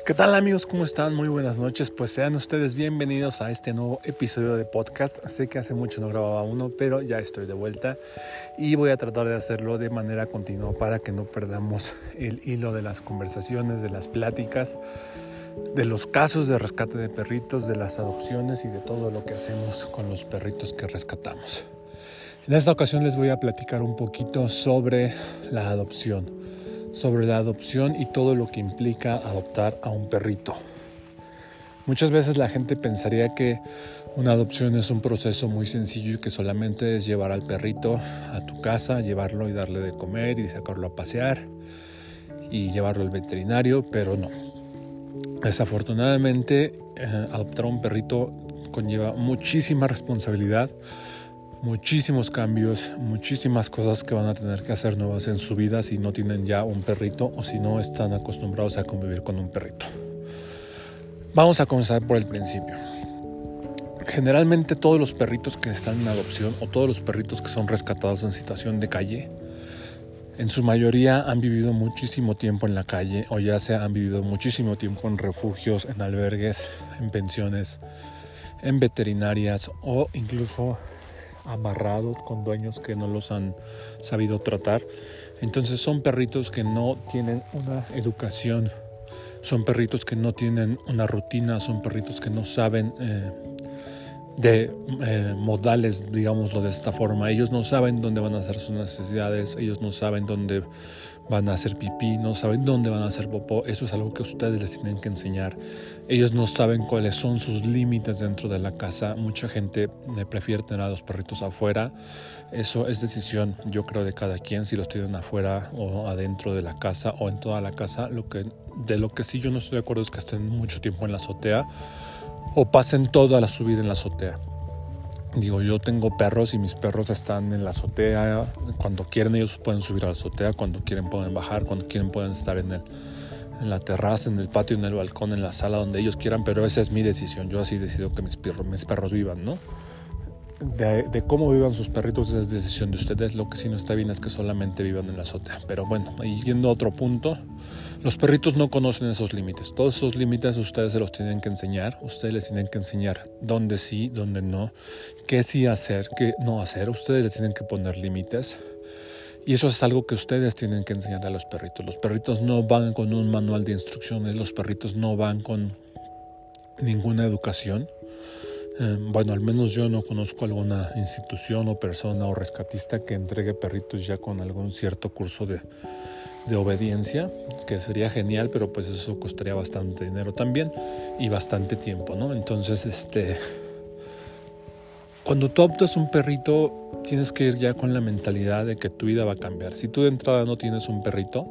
¿Qué tal amigos? ¿Cómo están? Muy buenas noches. Pues sean ustedes bienvenidos a este nuevo episodio de podcast. Sé que hace mucho no grababa uno, pero ya estoy de vuelta y voy a tratar de hacerlo de manera continua para que no perdamos el hilo de las conversaciones, de las pláticas, de los casos de rescate de perritos, de las adopciones y de todo lo que hacemos con los perritos que rescatamos. En esta ocasión les voy a platicar un poquito sobre la adopción y todo lo que implica adoptar a un perrito. Muchas veces la gente pensaría que una adopción es un proceso muy sencillo y que solamente es llevar al perrito a tu casa, llevarlo y darle de comer y sacarlo a pasear y llevarlo al veterinario, pero no. Desafortunadamente, adoptar a un perrito conlleva muchísima responsabilidad, muchísimos cambios, muchísimas cosas que van a tener que hacer nuevas en su vida si no tienen ya un perrito o si no están acostumbrados a convivir con un perrito. Vamos a comenzar por el principio. Generalmente todos los perritos que están en adopción o todos los perritos que son rescatados en situación de calle, en su mayoría han vivido muchísimo tiempo en la calle o ya sea han vivido muchísimo tiempo en refugios, en albergues, en pensiones, en veterinarias o incluso amarrados con dueños que no los han sabido tratar. Entonces son perritos que no tienen una educación, son perritos que no tienen una rutina, son perritos que no saben de modales, digámoslo de esta forma. Ellos no saben dónde van a hacer sus necesidades, ellos no saben dónde van a hacer pipí, no saben dónde van a hacer popó. Eso es algo que ustedes les tienen que enseñar. Ellos no saben cuáles son sus límites dentro de la casa. Mucha gente prefiere tener a los perritos afuera. Eso es decisión, yo creo, de cada quien, si los tienen afuera o adentro de la casa o en toda la casa. De lo que sí yo no estoy de acuerdo es que estén mucho tiempo en la azotea o pasen toda la subida en la azotea. Digo, yo tengo perros y mis perros están en la azotea. Cuando quieren ellos pueden subir a la azotea, cuando quieren pueden bajar, cuando quieren pueden estar en la terraza, en el patio, en el balcón, en la sala, donde ellos quieran, pero esa es mi decisión. Yo así decido que mis perros vivan, ¿no? De cómo vivan sus perritos es decisión de ustedes. Lo que sí no está bien es que solamente vivan en la azotea. Pero bueno, y yendo a otro punto, los perritos no conocen esos límites. Todos esos límites ustedes se los tienen que enseñar. Ustedes les tienen que enseñar dónde sí, dónde no, qué sí hacer, qué no hacer. Ustedes les tienen que poner límites. Y eso es algo que ustedes tienen que enseñar a los perritos. Los perritos no van con un manual de instrucciones. Los perritos no van con ninguna educación. Bueno, al menos yo no conozco alguna institución o persona o rescatista que entregue perritos ya con algún cierto curso de obediencia, que sería genial, pero pues eso costaría bastante dinero también y bastante tiempo, ¿no? Entonces, cuando tú adoptas un perrito, tienes que ir ya con la mentalidad de que tu vida va a cambiar. Si tú de entrada no tienes un perrito,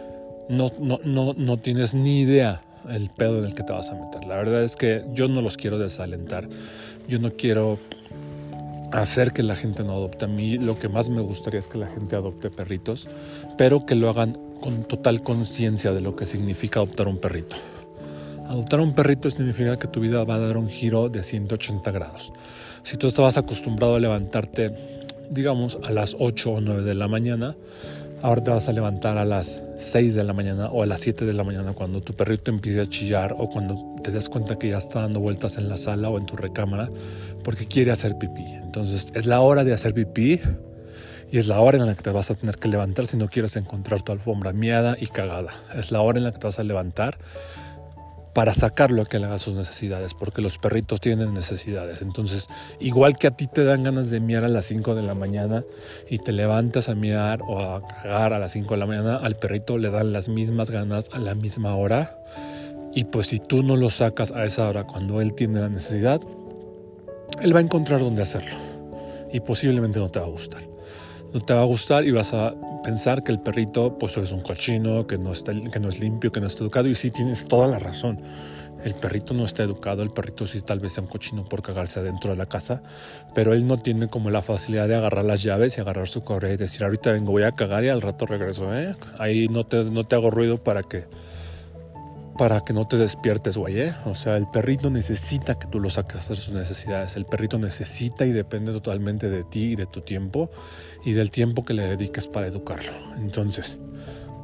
no tienes ni idea el pedo en el que te vas a meter. La verdad es que yo no los quiero desalentar. Yo no quiero hacer que la gente no adopte. A mí lo que más me gustaría es que la gente adopte perritos, pero que lo hagan con total conciencia de lo que significa adoptar un perrito. Adoptar un perrito significa que tu vida va a dar un giro de 180 grados. Si tú estabas acostumbrado a levantarte, digamos, a las 8 o 9 de la mañana, ahora te vas a levantar a las 6 de la mañana o a las 7 de la mañana cuando tu perrito empiece a chillar o cuando te das cuenta que ya está dando vueltas en la sala o en tu recámara porque quiere hacer pipí. Entonces es la hora de hacer pipí y es la hora en la que te vas a tener que levantar si no quieres encontrar tu alfombra miada y cagada. Es la hora en la que te vas a levantar para sacarlo a que le haga sus necesidades, porque los perritos tienen necesidades. Entonces, igual que a ti te dan ganas de miar a las 5 de la mañana y te levantas a miar o a cagar a las 5 de la mañana, al perrito le dan las mismas ganas a la misma hora. Y pues si tú no lo sacas a esa hora cuando él tiene la necesidad, él va a encontrar dónde hacerlo y posiblemente no te va a gustar. No te va a gustar y vas a pensar que el perrito pues es un cochino, que no es limpio, que no está educado. Y sí, tienes toda la razón. El perrito no está educado, el perrito sí tal vez sea un cochino por cagarse adentro de la casa, pero él no tiene como la facilidad de agarrar las llaves y agarrar su correa y decir ahorita vengo, voy a cagar y al rato regreso. Ahí no te hago ruido para que no te despiertes, güey, O sea, el perrito necesita que tú lo saques a hacer sus necesidades. El perrito necesita y depende totalmente de ti y de tu tiempo y del tiempo que le dediques para educarlo. Entonces,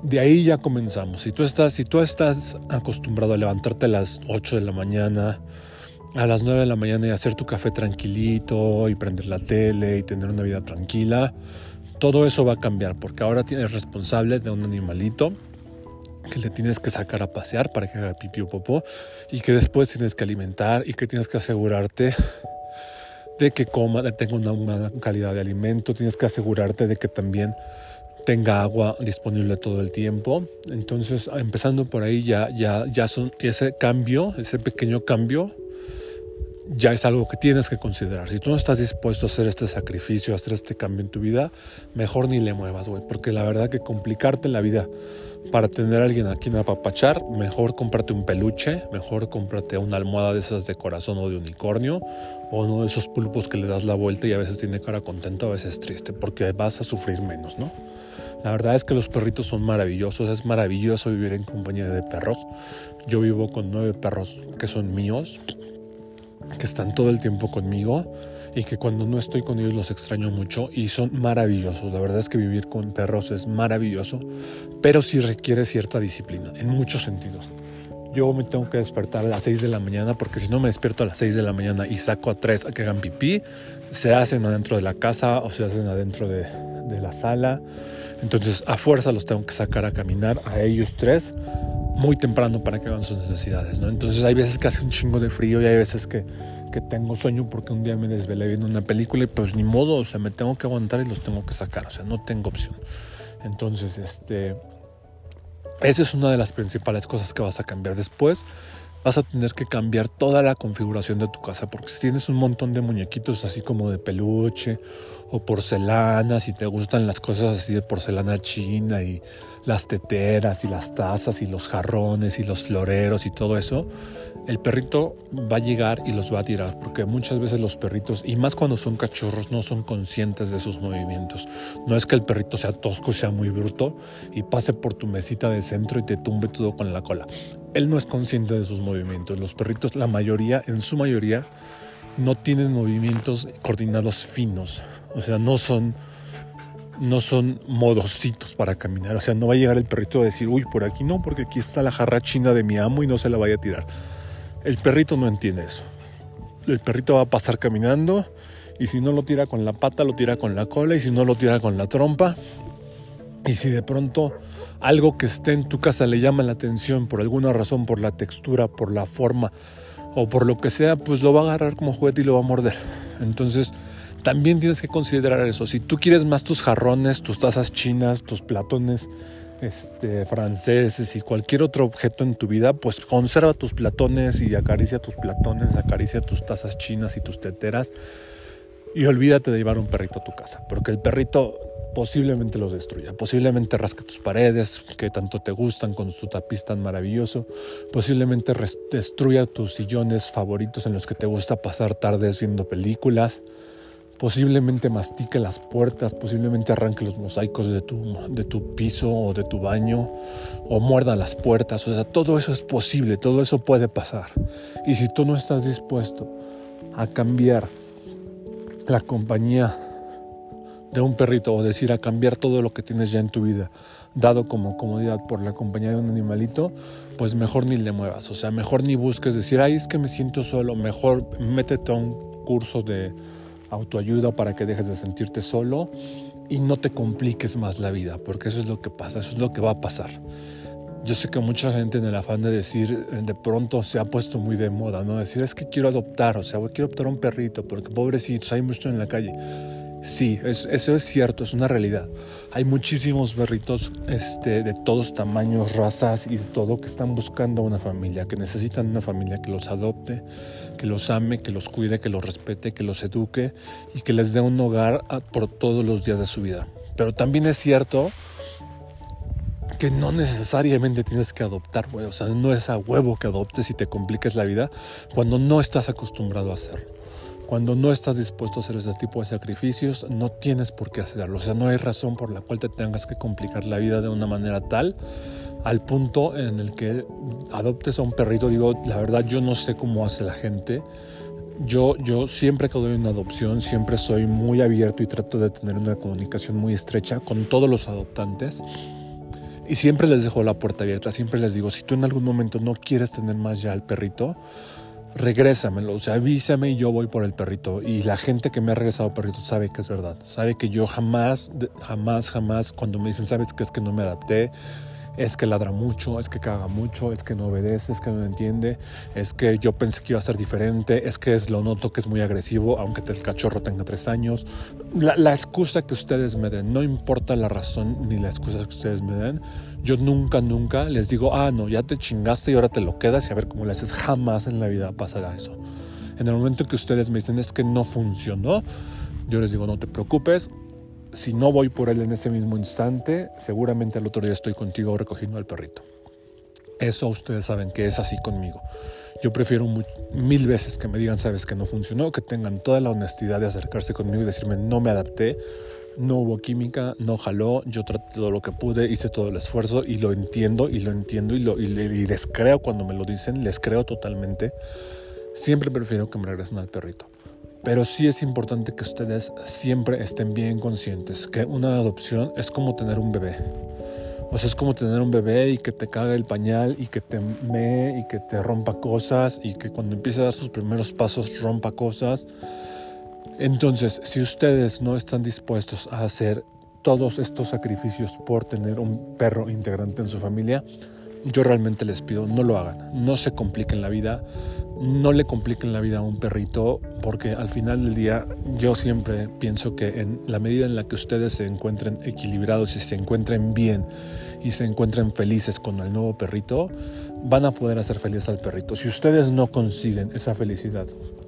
de ahí ya comenzamos. Si tú estás acostumbrado a levantarte a las 8 de la mañana, a las 9 de la mañana y hacer tu café tranquilito y prender la tele y tener una vida tranquila, todo eso va a cambiar porque ahora eres responsable de un animalito que le tienes que sacar a pasear para que haga pipí o popó y que después tienes que alimentar y que tienes que asegurarte de que coma, de que tenga una buena calidad de alimento, tienes que asegurarte de que también tenga agua disponible todo el tiempo. Entonces, empezando por ahí ya son ese cambio, ese pequeño cambio, ya es algo que tienes que considerar. Si tú no estás dispuesto a hacer este sacrificio, a hacer este cambio en tu vida, mejor ni le muevas, güey, porque la verdad que complicarte la vida para tener a alguien a quien apapachar, mejor cómprate un peluche, mejor cómprate una almohada de esas de corazón o de unicornio, o uno de esos pulpos que le das la vuelta y a veces tiene cara contenta, a veces triste, porque vas a sufrir menos, ¿no? La verdad es que los perritos son maravillosos, es maravilloso vivir en compañía de perros. Yo vivo con 9 perros que son míos, que están todo el tiempo conmigo y que cuando no estoy con ellos los extraño mucho y son maravillosos. La verdad es que vivir con perros es maravilloso, pero sí requiere cierta disciplina en muchos sentidos. Yo me tengo que despertar a las 6 de la mañana porque si no me despierto a las 6 de la mañana y saco a 3 a que hagan pipí, se hacen adentro de la casa o se hacen adentro de la sala. Entonces a fuerza los tengo que sacar a caminar a ellos 3 muy temprano para que hagan sus necesidades, ¿no? Entonces hay veces que hace un chingo de frío y hay veces que tengo sueño porque un día me desvelé viendo una película y pues ni modo, o sea, me tengo que aguantar y los tengo que sacar, o sea, no tengo opción. Entonces, esa es una de las principales cosas que vas a cambiar. Después vas a tener que cambiar toda la configuración de tu casa, porque si tienes un montón de muñequitos así como de peluche o porcelana, si te gustan las cosas así de porcelana china y las teteras y las tazas y los jarrones y los floreros y todo eso, el perrito va a llegar y los va a tirar, porque muchas veces los perritos, y más cuando son cachorros, no son conscientes de sus movimientos. No es que el perrito sea tosco y sea muy bruto y pase por tu mesita de centro y te tumbe todo con la cola. Él no es consciente de sus movimientos. Los perritos, en su mayoría, no tienen movimientos coordinados finos. O sea, no son modositos para caminar. O sea, no va a llegar el perrito a decir, uy, por aquí no, porque aquí está la jarra china de mi amo y no se la vaya a tirar. El perrito no entiende eso. El perrito va a pasar caminando y si no lo tira con la pata, lo tira con la cola y si no lo tira con la trompa. Y si de pronto algo que esté en tu casa le llama la atención por alguna razón, por la textura, por la forma o por lo que sea, pues lo va a agarrar como juguete y lo va a morder. Entonces también tienes que considerar eso. Si tú quieres más tus jarrones, tus tazas chinas, tus platones franceses y cualquier otro objeto en tu vida, pues conserva tus platones y acaricia tus platones, acaricia tus tazas chinas y tus teteras y olvídate de llevar un perrito a tu casa, porque el perrito posiblemente los destruya, posiblemente rasque tus paredes que tanto te gustan con su tapiz tan maravilloso, posiblemente destruya tus sillones favoritos en los que te gusta pasar tardes viendo películas, posiblemente mastique las puertas, posiblemente arranque los mosaicos de tu piso o de tu baño, o muerda las puertas. O sea, todo eso es posible, todo eso puede pasar. Y si tú no estás dispuesto a cambiar la compañía de un perrito, o decir, a cambiar todo lo que tienes ya en tu vida, dado como comodidad por la compañía de un animalito, pues mejor ni le muevas. O sea, mejor ni busques decir, ay, es que me siento solo. Mejor métete a un curso de autoayuda para que dejes de sentirte solo y no te compliques más la vida, porque eso es lo que pasa, eso es lo que va a pasar. Yo sé que mucha gente, en el afán de decir, de pronto se ha puesto muy de moda, ¿no? Decir, es que quiero adoptar, o sea, quiero adoptar un perrito, porque pobrecitos, hay mucho en la calle. Sí, eso es cierto, es una realidad. Hay muchísimos perritos de todos tamaños, razas y de todo, que están buscando una familia, que necesitan una familia que los adopte, que los ame, que los cuide, que los respete, que los eduque y que les dé un hogar por todos los días de su vida. Pero también es cierto que no necesariamente tienes que adoptar, güey. O sea, no es a huevo que adoptes y te compliques la vida cuando no estás acostumbrado a hacerlo. Cuando no estás dispuesto a hacer ese tipo de sacrificios, no tienes por qué hacerlo. O sea, no hay razón por la cual te tengas que complicar la vida de una manera tal al punto en el que adoptes a un perrito. Digo, la verdad, yo no sé cómo hace la gente. Yo siempre que doy una adopción, siempre soy muy abierto y trato de tener una comunicación muy estrecha con todos los adoptantes. Y siempre les dejo la puerta abierta, siempre les digo, si tú en algún momento no quieres tener más ya al perrito, regrésamelo, o sea, avísame y yo voy por el perrito. Y la gente que me ha regresado perritos sabe que es verdad, sabe que yo jamás, cuando me dicen, ¿sabes qué? Es que no me adapté, es que ladra mucho, es que caga mucho, es que no obedece, es que no entiende, es que yo pensé que iba a ser diferente, es que lo noto que es muy agresivo, aunque el cachorro tenga 3 años. La excusa que ustedes me den, no importa la razón ni la excusa que ustedes me den, yo nunca les digo, no, ya te chingaste y ahora te lo quedas y a ver cómo le haces. Jamás en la vida pasará eso. En el momento que ustedes me dicen, es que no funcionó, yo les digo, no te preocupes. Si no voy por él en ese mismo instante, seguramente al otro día estoy contigo recogiendo al perrito. Eso ustedes saben que es así conmigo. Yo prefiero 1000 veces que me digan, sabes que no funcionó, que tengan toda la honestidad de acercarse conmigo y decirme, no me adapté, no hubo química, no jaló, yo traté todo lo que pude, hice todo el esfuerzo y lo entiendo y les creo cuando me lo dicen, les creo totalmente. Siempre prefiero que me regresen al perrito. Pero sí es importante que ustedes siempre estén bien conscientes que una adopción es como tener un bebé. O sea, es como tener un bebé y que te cague el pañal y que te mee y que te rompa cosas y que cuando empiece a dar sus primeros pasos rompa cosas. Entonces, si ustedes no están dispuestos a hacer todos estos sacrificios por tener un perro integrante en su familia, yo realmente les pido, no lo hagan. No se compliquen la vida. No le compliquen la vida a un perrito, porque al final del día yo siempre pienso que en la medida en la que ustedes se encuentren equilibrados y se encuentren bien y se encuentren felices con el nuevo perrito, van a poder hacer feliz al perrito. Si ustedes no consiguen esa felicidad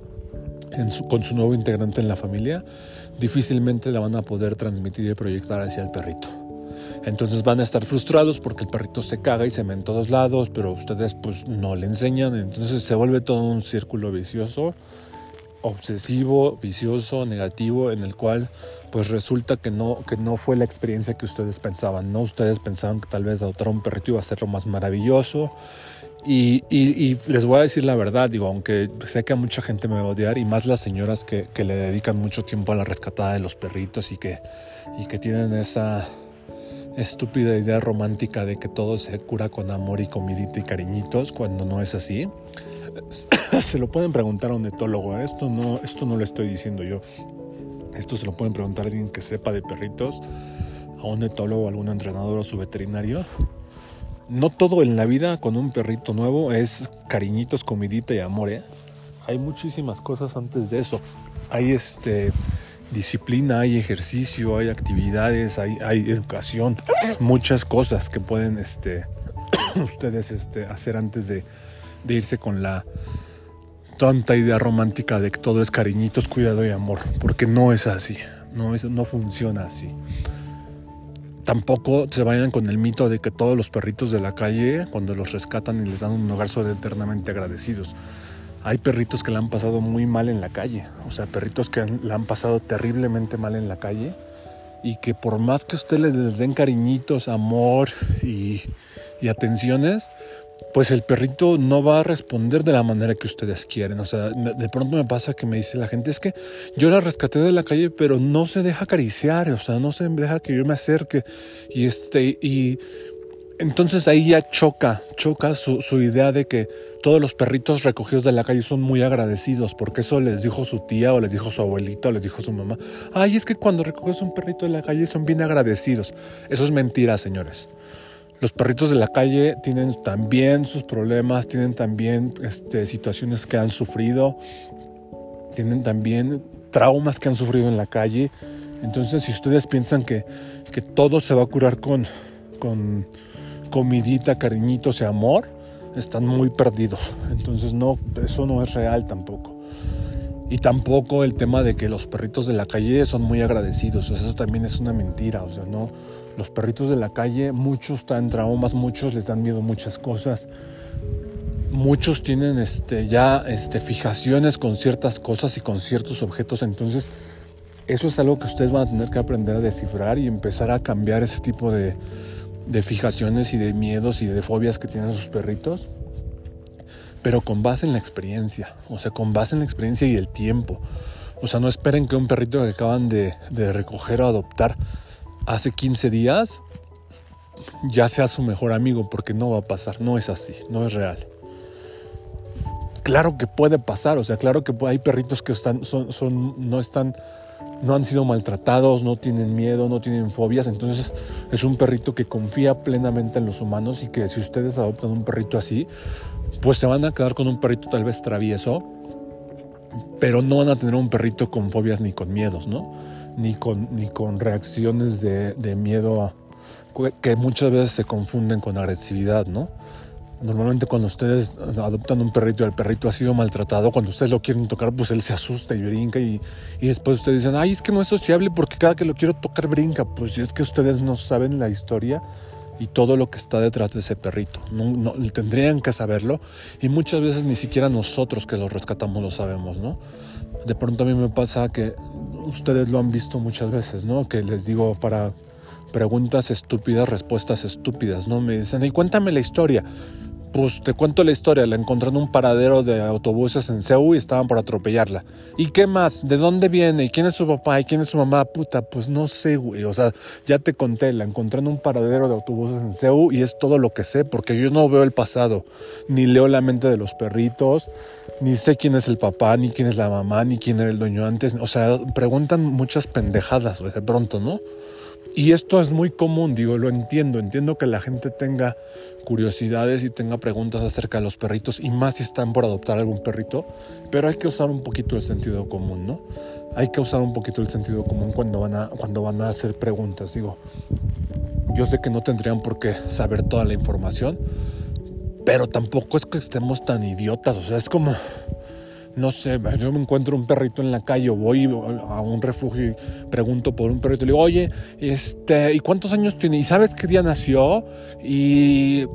con su nuevo integrante en la familia, difícilmente la van a poder transmitir y proyectar hacia el perrito. Entonces van a estar frustrados porque el perrito se caga y se mete en todos lados, pero ustedes pues no le enseñan. Entonces se vuelve todo un círculo vicioso, obsesivo, vicioso, negativo, en el cual pues resulta que no fue la experiencia que ustedes pensaban, ¿no? Ustedes pensaban que tal vez adoptar un perrito iba a ser lo más maravilloso. Y les voy a decir la verdad, digo, aunque sé que a mucha gente me va a odiar, y más las señoras que le dedican mucho tiempo a la rescatada de los perritos y que tienen esa estúpida idea romántica de que todo se cura con amor y comidita y cariñitos, cuando no es así. Se lo pueden preguntar a un etólogo, ¿eh? Esto no lo estoy diciendo yo. Esto se lo pueden preguntar a alguien que sepa de perritos, a un etólogo, a algún entrenador o su veterinario. No todo en la vida con un perrito nuevo es cariñitos, comidita y amor, ¿eh? Hay muchísimas cosas antes de eso. Hay disciplina, hay ejercicio, hay actividades, hay educación, muchas cosas que pueden ustedes hacer antes de irse con la tonta idea romántica de que todo es cariñitos, cuidado y amor, porque no es así, no funciona así. Tampoco se vayan con el mito de que todos los perritos de la calle, cuando los rescatan y les dan un hogar, son eternamente agradecidos. Hay perritos que la han pasado muy mal en la calle, o sea, perritos que la han pasado terriblemente mal en la calle y que por más que ustedes les den cariñitos, amor y atenciones, pues el perrito no va a responder de la manera que ustedes quieren. O sea, de pronto me pasa que me dice la gente, es que yo la rescaté de la calle, pero no se deja acariciar, o sea, no se deja que yo me acerque. Y entonces ahí ya choca su idea de que todos los perritos recogidos de la calle son muy agradecidos, porque eso les dijo su tía o les dijo su abuelita o les dijo su mamá. Ay, es que cuando recoges un perrito de la calle son bien agradecidos. Eso es mentira, señores. Los perritos de la calle tienen también sus problemas, tienen también situaciones que han sufrido, tienen también traumas que han sufrido en la calle. Entonces, si ustedes piensan que todo se va a curar con comidita, cariñitos y amor, están muy perdidos. Entonces, no, eso no es real tampoco. Y tampoco el tema de que los perritos de la calle son muy agradecidos. O sea, eso también es una mentira. O sea, no. Los perritos de la calle, muchos están en traumas, muchos les dan miedo muchas cosas. Muchos tienen fijaciones con ciertas cosas y con ciertos objetos. Entonces, eso es algo que ustedes van a tener que aprender a descifrar y empezar a cambiar ese tipo de fijaciones y de miedos y de fobias que tienen sus perritos. Pero con base en la experiencia, o sea, con base en la experiencia y el tiempo. O sea, no esperen que un perrito que acaban de recoger o adoptar hace 15 días ya sea su mejor amigo, porque no va a pasar, no es así, no es real. Claro que puede pasar, o sea, claro que hay perritos que no han sido maltratados, no tienen miedo, no tienen fobias, entonces es un perrito que confía plenamente en los humanos y que si ustedes adoptan un perrito así, pues se van a quedar con un perrito tal vez travieso, pero no van a tener un perrito con fobias ni con miedos, ¿no? Ni con reacciones de miedo que muchas veces se confunden con agresividad, ¿no? Normalmente cuando ustedes adoptan un perrito y el perrito ha sido maltratado, cuando ustedes lo quieren tocar, pues él se asusta y brinca y después ustedes dicen, ay, es que no es sociable porque cada que lo quiero tocar brinca. Pues es que ustedes no saben la historia y todo lo que está detrás de ese perrito. No, tendrían que saberlo y muchas veces ni siquiera nosotros que lo rescatamos lo sabemos, ¿no? De pronto a mí me pasa que ustedes lo han visto muchas veces, ¿no? Que les digo para preguntas estúpidas, respuestas estúpidas, ¿no? Me dicen, y cuéntame la historia. Pues te cuento la historia, la encontré en un paradero de autobuses en Seúl y estaban por atropellarla. ¿Y qué más? ¿De dónde viene? ¿Y quién es su papá? ¿Y quién es su mamá? Puta, pues no sé, güey. O sea, ya te conté, la encontré en un paradero de autobuses en Seúl y es todo lo que sé, porque yo no veo el pasado, ni leo la mente de los perritos, ni sé quién es el papá, ni quién es la mamá, ni quién era el dueño antes. O sea, preguntan muchas pendejadas, güey, de pronto, ¿no? Y esto es muy común, digo, lo entiendo que la gente tenga curiosidades y tenga preguntas acerca de los perritos y más si están por adoptar algún perrito, pero hay que usar un poquito el sentido común, ¿no? Hay que usar un poquito el sentido común cuando van a hacer preguntas, digo. Yo sé que no tendrían por qué saber toda la información, pero tampoco es que estemos tan idiotas, o sea, es como... No sé, yo me encuentro un perrito en la calle o voy a un refugio y pregunto por un perrito y le digo, oye, ¿y cuántos años tiene? ¿Y sabes qué día nació? ¿Y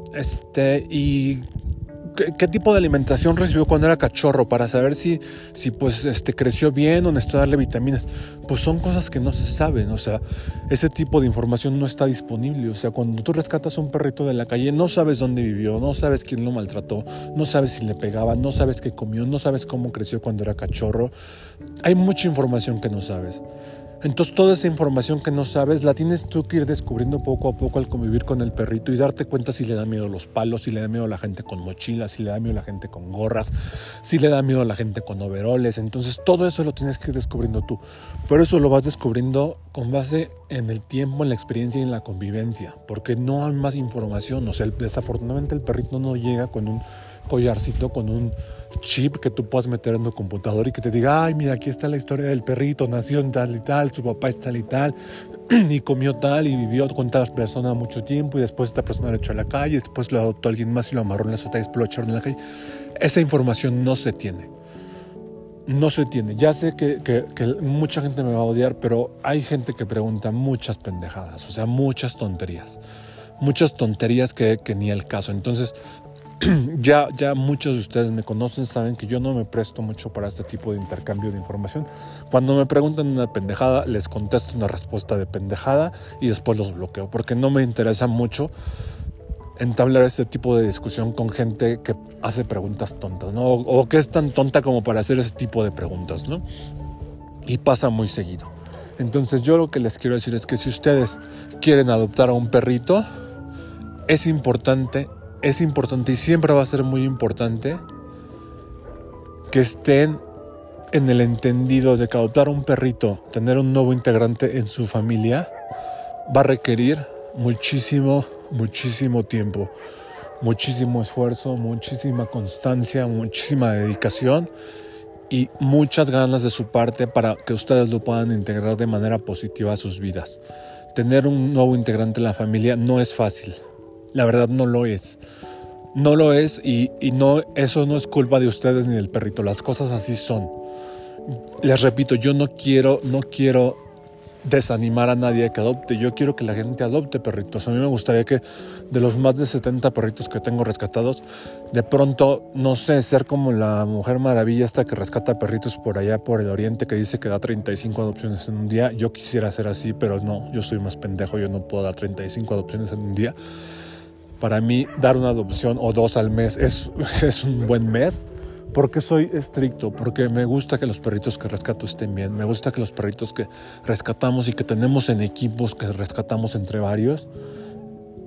qué tipo de alimentación recibió cuando era cachorro? Para saber si pues creció bien o necesita darle vitaminas. Pues son cosas que no se saben, o sea, ese tipo de información no está disponible. O sea, cuando tú rescatas un perrito de la calle, no sabes dónde vivió, no sabes quién lo maltrató, no sabes si le pegaban, no sabes qué comió, no sabes cómo creció cuando era cachorro. Hay mucha información que no sabes. Entonces toda esa información que no sabes la tienes tú que ir descubriendo poco a poco al convivir con el perrito y darte cuenta si le da miedo los palos, si le da miedo a la gente con mochilas, si le da miedo a la gente con gorras, si le da miedo a la gente con overoles. Entonces todo eso lo tienes que ir descubriendo tú. Pero eso lo vas descubriendo con base en el tiempo, en la experiencia y en la convivencia, porque no hay más información. O sea, desafortunadamente el perrito no llega con un collarcito, con un chip que tú puedas meter en tu computador y que te diga, ay, mira, aquí está la historia del perrito, nació en tal y tal, su papá es tal y tal, y comió tal y vivió con tal persona mucho tiempo y después esta persona lo echó a la calle, después lo adoptó alguien más y lo amarró en la azotea y después lo echaron en la calle. Esa información no se tiene. No se tiene. Ya sé que mucha gente me va a odiar, pero hay gente que pregunta muchas pendejadas, o sea, muchas tonterías que ni el caso. Entonces, ya muchos de ustedes me conocen, saben que yo no me presto mucho para este tipo de intercambio de información. Cuando me preguntan una pendejada, les contesto una respuesta de pendejada y después los bloqueo, porque no me interesa mucho entablar este tipo de discusión con gente que hace preguntas tontas, ¿no? O que es tan tonta como para hacer ese tipo de preguntas, ¿no? Y pasa muy seguido. Entonces yo lo que les quiero decir es que si ustedes quieren adoptar a un perrito, es importante y siempre va a ser muy importante que estén en el entendido de que adoptar a un perrito, tener un nuevo integrante en su familia, va a requerir muchísimo tiempo, muchísimo esfuerzo, muchísima constancia, muchísima dedicación y muchas ganas de su parte para que ustedes lo puedan integrar de manera positiva a sus vidas. Tener un nuevo integrante en la familia no es fácil. La verdad no lo es. No lo es y no, eso no es culpa de ustedes ni del perrito. Las cosas así son. Les repito, yo no quiero desanimar a nadie que adopte. Yo quiero que la gente adopte perritos. A mí me gustaría que de los más de 70 perritos que tengo rescatados, de pronto, no sé, ser como la Mujer Maravilla esta que rescata perritos por allá por el oriente, que dice que da 35 adopciones en un día. Yo quisiera ser así, pero no, yo soy más pendejo, yo no puedo dar 35 adopciones en un día. Para mí, dar una adopción o 2 al mes es un buen mes, porque soy estricto, porque me gusta que los perritos que rescato estén bien, me gusta que los perritos que rescatamos y que tenemos en equipos que rescatamos entre varios,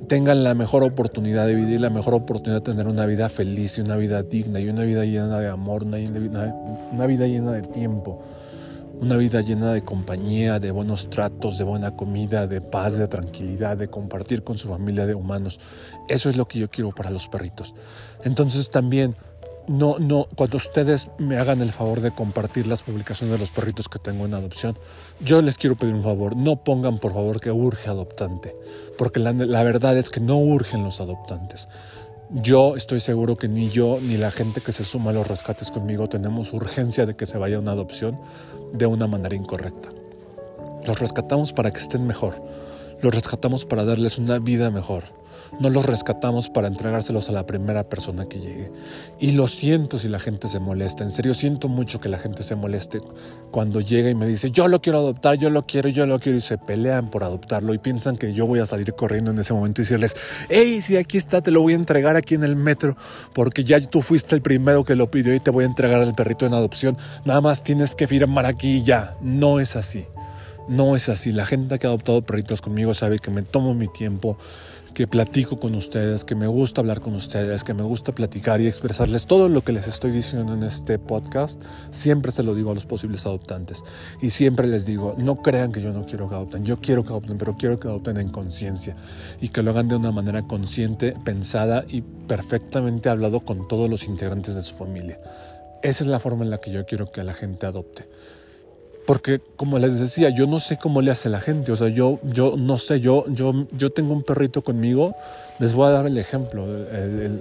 tengan la mejor oportunidad de vivir, la mejor oportunidad de tener una vida feliz y una vida digna y una vida llena de amor, una vida llena de tiempo, una vida llena de compañía, de buenos tratos, de buena comida, de paz, de tranquilidad, de compartir con su familia de humanos. Eso es lo que yo quiero para los perritos. Entonces también, cuando ustedes me hagan el favor de compartir las publicaciones de los perritos que tengo en adopción, yo les quiero pedir un favor: no pongan por favor que urge adoptante, porque la verdad es que no urgen los adoptantes. Yo estoy seguro que ni yo ni la gente que se suma a los rescates conmigo tenemos urgencia de que se vaya a una adopción de una manera incorrecta. Los rescatamos para que estén mejor, los rescatamos para darles una vida mejor. No los rescatamos para entregárselos a la primera persona que llegue. Y lo siento si la gente se molesta. En serio, siento mucho que la gente se moleste cuando llega y me dice: yo lo quiero adoptar, yo lo quiero, y se pelean por adoptarlo y piensan que yo voy a salir corriendo en ese momento y decirles: hey, sí, aquí está, te lo voy a entregar aquí en el metro porque ya tú fuiste el primero que lo pidió y te voy a entregar al perrito en adopción. Nada más tienes que firmar aquí y ya. No es así. No es así. La gente que ha adoptado perritos conmigo sabe que me tomo mi tiempo, que platico con ustedes, que me gusta hablar con ustedes, que me gusta platicar y expresarles todo lo que les estoy diciendo en este podcast. Siempre se lo digo a los posibles adoptantes y siempre les digo: no crean que yo no quiero que adopten. Yo quiero que adopten, pero quiero que adopten en conciencia y que lo hagan de una manera consciente, pensada y perfectamente hablado con todos los integrantes de su familia. Esa es la forma en la que yo quiero que la gente adopte. Porque, como les decía, yo no sé cómo le hace la gente. O sea, yo no sé, yo tengo un perrito conmigo. Les voy a dar el ejemplo. El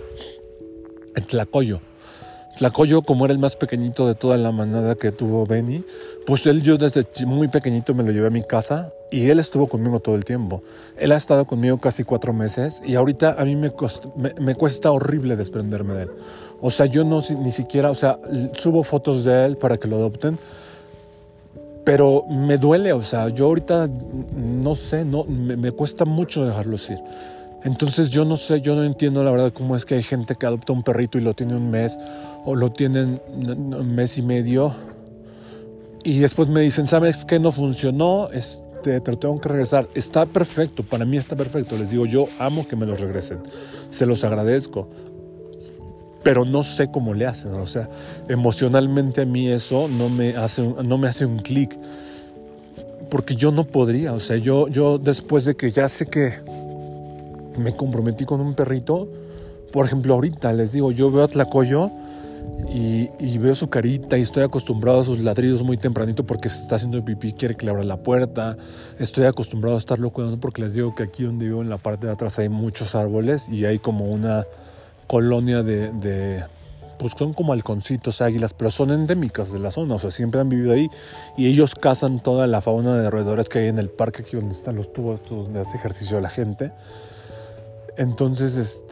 Tlacoyo. Tlacoyo, como era el más pequeñito de toda la manada que tuvo Benny, pues yo desde muy pequeñito me lo llevé a mi casa y él estuvo conmigo todo el tiempo. Él ha estado conmigo casi 4 meses y ahorita a mí me cuesta horrible desprenderme de él. O sea, yo ni siquiera, o sea, subo fotos de él para que lo adopten, pero me duele. O sea, yo ahorita no sé, me cuesta mucho dejarlos ir. Entonces yo no sé, yo no entiendo la verdad cómo es que hay gente que adopta un perrito y lo tiene un mes o lo tienen un mes y medio y después me dicen: ¿sabes qué? No funcionó, te lo tengo que regresar. Está perfecto, para mí está perfecto. Les digo, yo amo que me los regresen, se los agradezco, pero no sé cómo le hacen. O sea, emocionalmente a mí eso no me hace un clic, porque yo no podría. O sea, yo después de que ya sé que me comprometí con un perrito, por ejemplo, ahorita les digo, yo veo a Tlacoyo y veo su carita y estoy acostumbrado a sus ladridos muy tempranito porque se está haciendo pipí, quiere que le abra la puerta. Estoy acostumbrado a estarlo cuidando porque les digo que aquí donde vivo, en la parte de atrás, hay muchos árboles y hay como una colonia pues son como halconcitos, águilas, pero son endémicas de la zona. O sea, siempre han vivido ahí y ellos cazan toda la fauna de roedores que hay en el parque, aquí donde están los tubos estos donde hace ejercicio la gente. Entonces,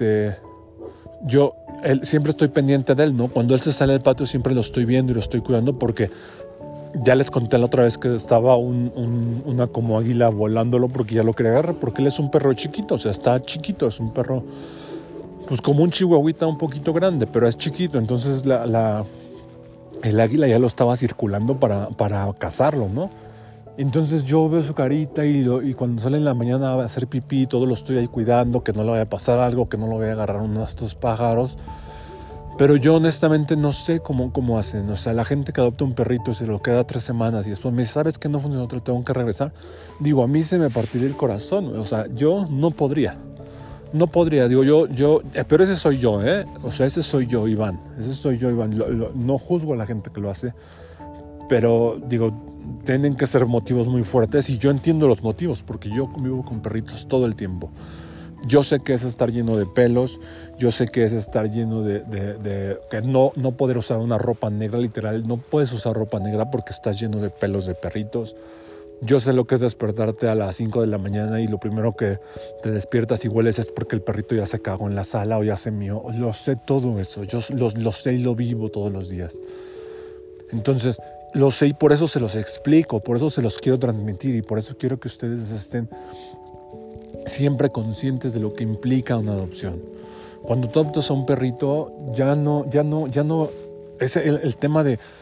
él, siempre estoy pendiente de él, ¿no? Cuando él se sale al patio siempre lo estoy viendo y lo estoy cuidando, porque ya les conté la otra vez que estaba una como águila volándolo porque ya lo quería agarrar, porque él es un perro chiquito. O sea, está chiquito, es un perro pues como un chihuahuita un poquito grande, pero es chiquito. Entonces el águila ya lo estaba circulando para cazarlo, ¿no? Entonces yo veo su carita y cuando sale en la mañana a hacer pipí, todo lo estoy ahí cuidando, que no le vaya a pasar algo, que no lo vaya a agarrar uno de estos pájaros. Pero yo honestamente no sé cómo hacen. O sea, la gente que adopta un perrito y se lo queda 3 semanas y después me dice: ¿sabes qué? No funcionó, te lo tengo que regresar. Digo, a mí se me partiría el corazón. O sea, yo no podría. No podría, digo pero ese soy yo, ¿eh? O sea, ese soy yo, Iván. No juzgo a la gente que lo hace, pero digo, tienen que ser motivos muy fuertes y yo entiendo los motivos porque yo convivo con perritos todo el tiempo. Yo sé que es estar lleno de pelos, yo sé que es estar lleno de que no poder usar una ropa negra, literal, no puedes usar ropa negra porque estás lleno de pelos de perritos. Yo sé lo que es despertarte a las 5 de la mañana y lo primero que te despiertas y hueles es porque el perrito ya se cagó en la sala o ya se mió. Lo sé todo eso, yo lo sé y lo vivo todos los días. Entonces, lo sé y por eso se los explico, por eso se los quiero transmitir y por eso quiero que ustedes estén siempre conscientes de lo que implica una adopción. Cuando tú adoptas a un perrito, ya no es el tema de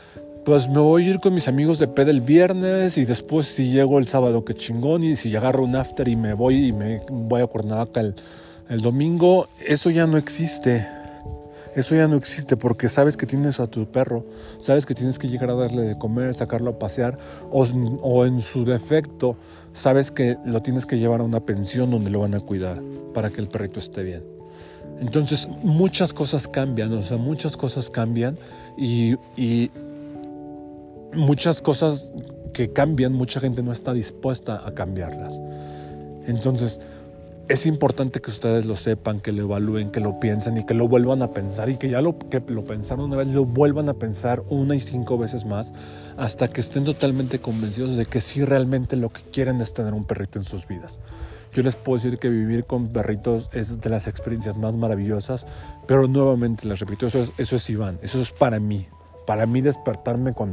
pues me voy a ir con mis amigos de peda el viernes y después si llego el sábado qué chingón, y si agarro un after y me voy a Cuernavaca el domingo. Eso ya no existe. Eso ya no existe porque sabes que tienes a tu perro, sabes que tienes que llegar a darle de comer, sacarlo a pasear o en su defecto sabes que lo tienes que llevar a una pensión donde lo van a cuidar para que el perrito esté bien. Entonces muchas cosas cambian, y muchas cosas que cambian, mucha gente no está dispuesta a cambiarlas. Entonces es importante que ustedes lo sepan, que lo evalúen, que lo piensen y que lo vuelvan a pensar, y que que lo pensaron una vez, lo vuelvan a pensar 1 y 5 veces más hasta que estén totalmente convencidos de que sí realmente lo que quieren es tener un perrito en sus vidas. Yo les puedo decir que vivir con perritos es de las experiencias más maravillosas, pero nuevamente les repito, eso es Iván, eso es para mí despertarme con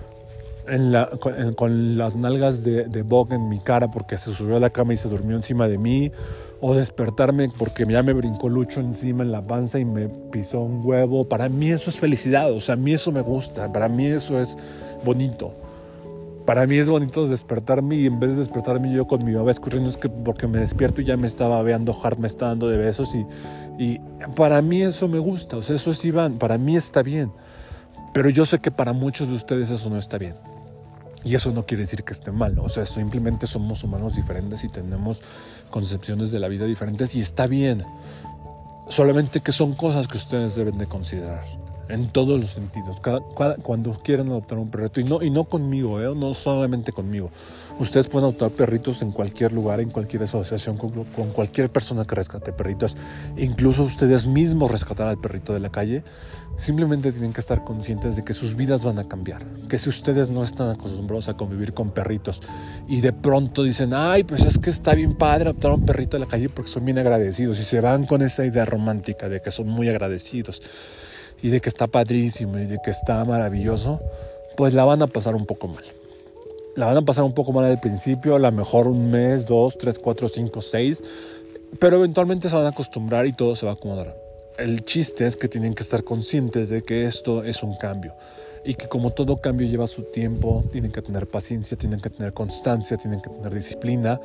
las nalgas de Bog en mi cara porque se subió a la cama y se durmió encima de mí, o despertarme porque ya me brincó Lucho encima en la panza y me pisó un huevo. Para mí eso es felicidad, o sea, a mí eso me gusta, para mí eso es bonito. Para mí es bonito despertarme y en vez de despertarme yo con mi bebé escurriendo, es que porque me despierto y ya me está babeando hard, me está dando de besos y para mí eso me gusta, o sea, eso es Iván, para mí está bien. Pero yo sé que para muchos de ustedes eso no está bien. Y eso no quiere decir que esté mal, o sea, simplemente somos humanos diferentes y tenemos concepciones de la vida diferentes y está bien. Solamente que son cosas que ustedes deben de considerar en todos los sentidos, cuando quieran adoptar un perrito, y no conmigo, no solamente conmigo. Ustedes pueden adoptar perritos en cualquier lugar, en cualquier asociación, con cualquier persona que rescate perritos, incluso ustedes mismos rescatar al perrito de la calle. Simplemente tienen que estar conscientes de que sus vidas van a cambiar, que si ustedes no están acostumbrados a convivir con perritos y de pronto dicen, ay, pues es que está bien padre adoptar un perrito de la calle porque son bien agradecidos, y se van con esa idea romántica de que son muy agradecidos y de que está padrísimo y de que está maravilloso, pues la van a pasar un poco mal. La van a pasar un poco mal al principio, a lo mejor 1 mes, 2, 3, 4, 5, 6, pero eventualmente se van a acostumbrar y todo se va a acomodar. El chiste es que tienen que estar conscientes de que esto es un cambio y que como todo cambio lleva su tiempo, tienen que tener paciencia, tienen que tener constancia, tienen que tener disciplina,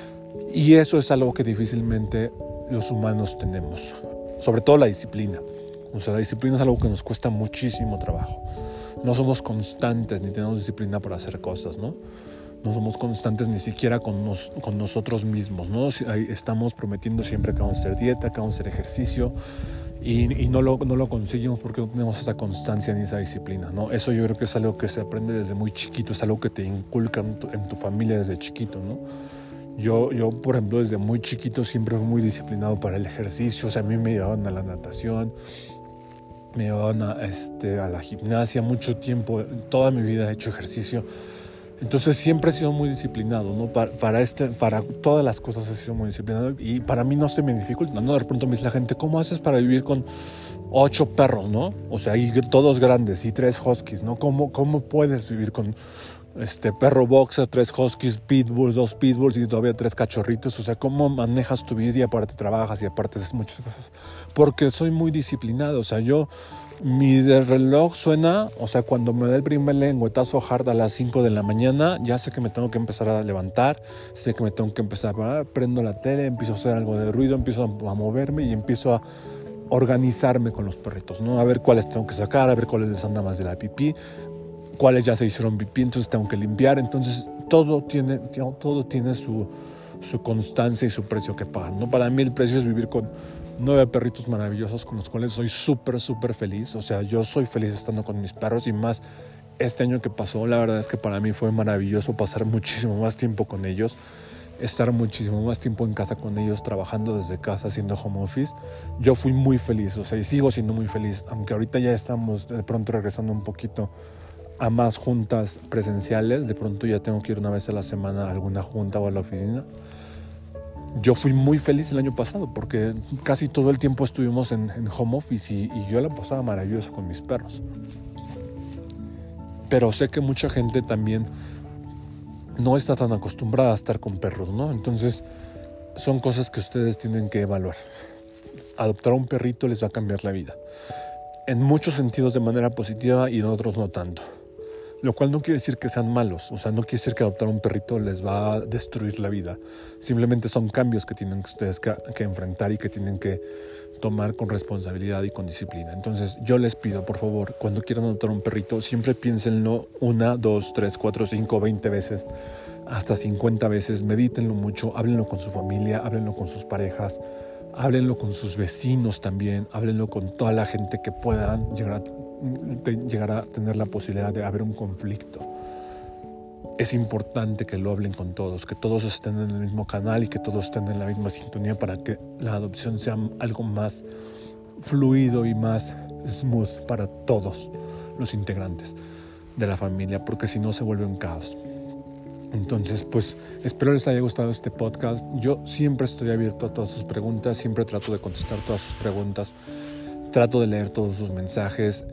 y eso es algo que difícilmente los humanos tenemos, sobre todo la disciplina. O sea, la disciplina es algo que nos cuesta muchísimo trabajo. No somos constantes ni tenemos disciplina para hacer cosas, ¿no? No somos constantes ni siquiera con nosotros mismos, ¿no? Estamos prometiendo siempre que vamos a hacer dieta, que vamos a hacer ejercicio, y no lo conseguimos porque no tenemos esa constancia ni esa disciplina, ¿no? Eso yo creo que es algo que se aprende desde muy chiquito, es algo que te inculcan en tu familia desde chiquito, ¿no? Yo, por ejemplo, desde muy chiquito siempre fui muy disciplinado para el ejercicio. O sea, a mí me llevaban a la natación, me llevaban a la gimnasia mucho tiempo, toda mi vida he hecho ejercicio. Entonces siempre he sido muy disciplinado, ¿no? Para todas las cosas he sido muy disciplinado, y para mí no se me dificulta, ¿no? De pronto me dice la gente, ¿cómo haces para vivir con 8 perros, ¿no? O sea, y todos grandes y 3 huskies, ¿no? ¿Cómo puedes vivir con perro boxer, 3 huskies, pitbulls, 2 pitbulls y todavía 3 cachorritos? O sea, ¿cómo manejas tu vida y aparte trabajas y aparte haces muchas cosas? Porque soy muy disciplinado, o sea, mi reloj suena, o sea, cuando me da el primer lengüetazo hard a las 5 de la mañana, ya sé que me tengo que empezar a levantar, sé que me tengo que empezar a parar, prendo la tele, empiezo a hacer algo de ruido, empiezo a moverme y empiezo a organizarme con los perritos, ¿no? A ver cuáles tengo que sacar, a ver cuáles les anda más de la pipí, cuáles ya se hicieron pipí, entonces tengo que limpiar. Entonces todo tiene su constancia y su precio que pagar, ¿no? Para mí el precio es vivir con 9 perritos maravillosos con los cuales soy súper feliz. O sea, yo soy feliz estando con mis perros, y más este año que pasó, la verdad es que para mí fue maravilloso pasar muchísimo más tiempo con ellos, estar muchísimo más tiempo en casa con ellos, trabajando desde casa, haciendo home office. Yo fui muy feliz, o sea, y sigo siendo muy feliz, aunque ahorita ya estamos de pronto regresando un poquito a más juntas presenciales. De pronto ya tengo que ir una vez a la semana a alguna junta o a la oficina. Yo fui muy feliz el año pasado porque casi todo el tiempo estuvimos en home office y yo la pasaba maravilloso con mis perros. Pero sé que mucha gente también no está tan acostumbrada a estar con perros, ¿no? Entonces son cosas que ustedes tienen que evaluar. Adoptar un perrito les va a cambiar la vida, en muchos sentidos de manera positiva y en otros no tanto. Lo cual no quiere decir que sean malos, o sea, no quiere decir que adoptar un perrito les va a destruir la vida. Simplemente son cambios que tienen ustedes que enfrentar y que tienen que tomar con responsabilidad y con disciplina. Entonces yo les pido, por favor, cuando quieran adoptar un perrito, siempre piénsenlo 1, 2, 3, 4, 5, 20 veces, hasta 50 veces, medítenlo mucho, háblenlo con su familia, háblenlo con sus parejas, háblenlo con sus vecinos también, háblenlo con toda la gente que puedan llegar a tener la posibilidad de haber un conflicto. Es importante que lo hablen con todos, que todos estén en el mismo canal y que todos estén en la misma sintonía para que la adopción sea algo más fluido y más smooth para todos los integrantes de la familia, porque si no se vuelve un caos. Entonces, pues espero les haya gustado este podcast. Yo siempre estoy abierto a todas sus preguntas, siempre trato de contestar todas sus preguntas. Trato de leer todos sus mensajes.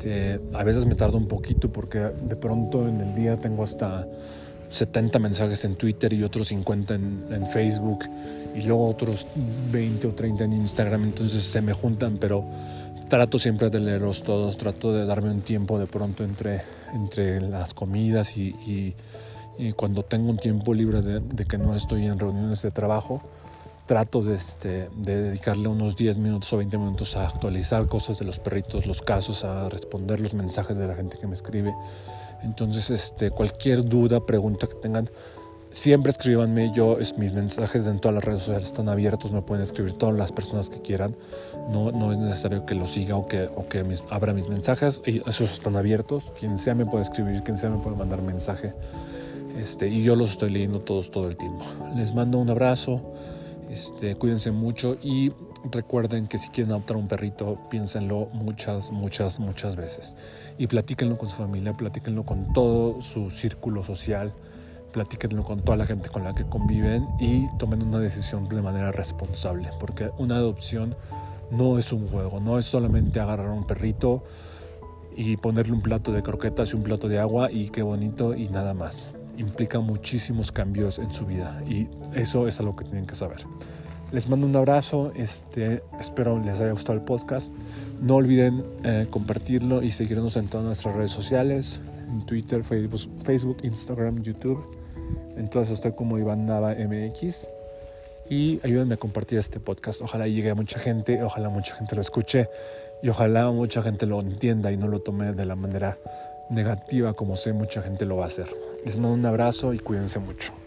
A veces me tardo un poquito porque de pronto en el día tengo hasta 70 mensajes en Twitter y otros 50 en Facebook y luego otros 20 o 30 en Instagram. Entonces se me juntan, pero trato siempre de leerlos todos. Trato de darme un tiempo de pronto entre las comidas y cuando tengo un tiempo libre de que no estoy en reuniones de trabajo. Trato de dedicarle unos 10 minutos o 20 minutos a actualizar cosas de los perritos, los casos, a responder los mensajes de la gente que me escribe. Entonces, cualquier duda, pregunta que tengan, siempre escríbanme. Mis mensajes en todas las redes sociales están abiertos, me pueden escribir todas las personas que quieran. No es necesario que los siga o que abra mis mensajes. Esos están abiertos. Quien sea me puede escribir, quien sea me puede mandar mensaje. Y yo los estoy leyendo todos todo el tiempo. Les mando un abrazo. Cuídense mucho y recuerden que si quieren adoptar un perrito, piénsenlo muchas veces y platíquenlo con su familia, platíquenlo con todo su círculo social, platíquenlo con toda la gente con la que conviven y tomen una decisión de manera responsable, porque una adopción no es un juego, no es solamente agarrar a un perrito y ponerle un plato de croquetas y un plato de agua y qué bonito y nada más. Implica muchísimos cambios en su vida y eso es algo que tienen que saber. Les mando un abrazo, espero les haya gustado el podcast. No olviden compartirlo y seguirnos en todas nuestras redes sociales, en Twitter, Facebook, Instagram, YouTube. En todas estoy como Iván Nava MX y ayúdenme a compartir este podcast. Ojalá llegue a mucha gente, ojalá mucha gente lo escuche y ojalá mucha gente lo entienda y no lo tome de la manera negativa como sé mucha gente lo va a hacer. Les mando un abrazo y cuídense mucho.